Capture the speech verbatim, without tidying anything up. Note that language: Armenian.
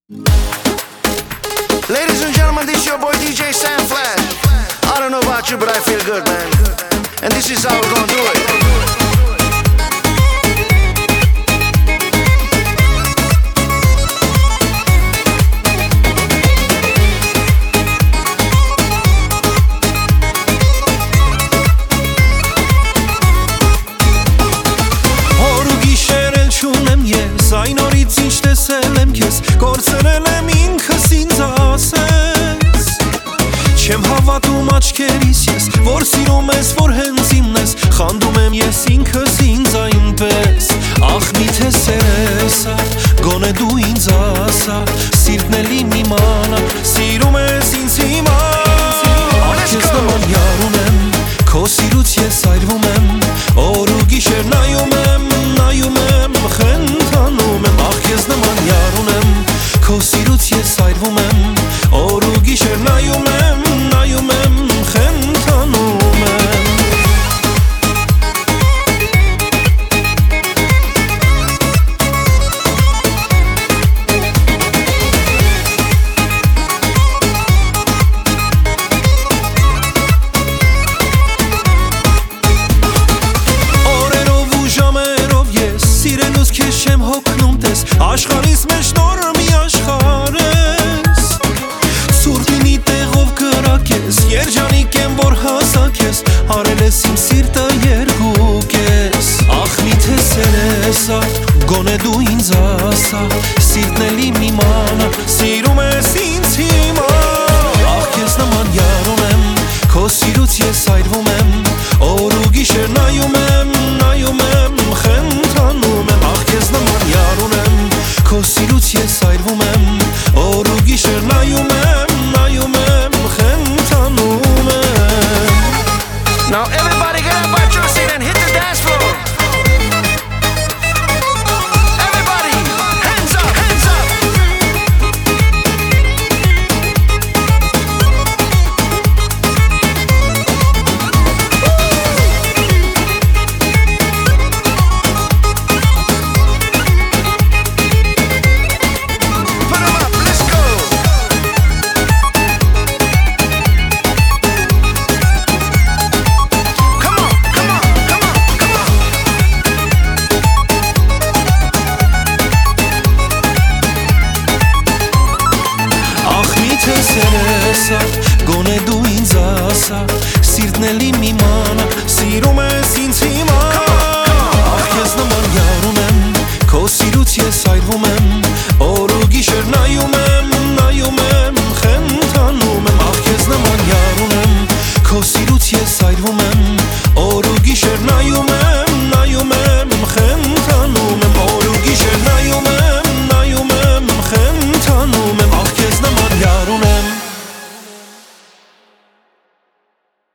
Ladies and gentlemen, this is your boy D J Sam Flash. I don't know about you, but I feel good, man. And this is how we're gonna do it. Այն օրից ինչ տեսել եմ քեզ, կորցրել եմ ինքս ինձ ասես Չեմ հավատում աչքերիս ես, որ սիրում ես, որ հենց իմն ես Խանդում եմ ես ինքս ինձ այնպես Ախ միթե սերես ա, գոնե դու ինձ ասա Սիրտն էլ իմ իմանա, սիրում ես ինձ հիմա Ախ ես նման յար ունեմ, քո սիրուց ես այրվում եմ Օր ու գիշեր նայում եմ, նայում եմ, խենթանում եմ Ախ ես նման յար ունեմ, քո սիրուց ես այրվում եմ Օր ու գիշեր նայում եմ, նայում եմ, խենթանում եմ Չեմ հոգնում տես, աշխարհիս մեջ նոր մի աշխարհ ես Սուրբ լինի տեղով կրակես, երջանիկ եմ որ հասակ ես Արել ես իմ սիրտը երկուք ես Ախ միթե սերես ա, գոնե դու ինձ ասա Սիրտն էլ իմ իմանա, սիրում ես ինձ հիմա Ախ ես նման յար ունեմ, քո սիրուց ես այրվում եմ Օր ու գիշեր նայում եմ, նայում եմ, խենթանում եմ Ախ ես նման յար ունեմ, քո սիրուց ես այրվում եմ Օր ու գիշեր նայում եմ, նայում եմ, խենթանում եմ Now everybody get up out your seat and hit the dance floor. Everybody, hands up, hands up. Put 'em up, let's go. Come on, come on, come on, come on. Ախ միթե սերես ա, գոնե դու ինձ ասա Սիրտն էլ իմ իմանա,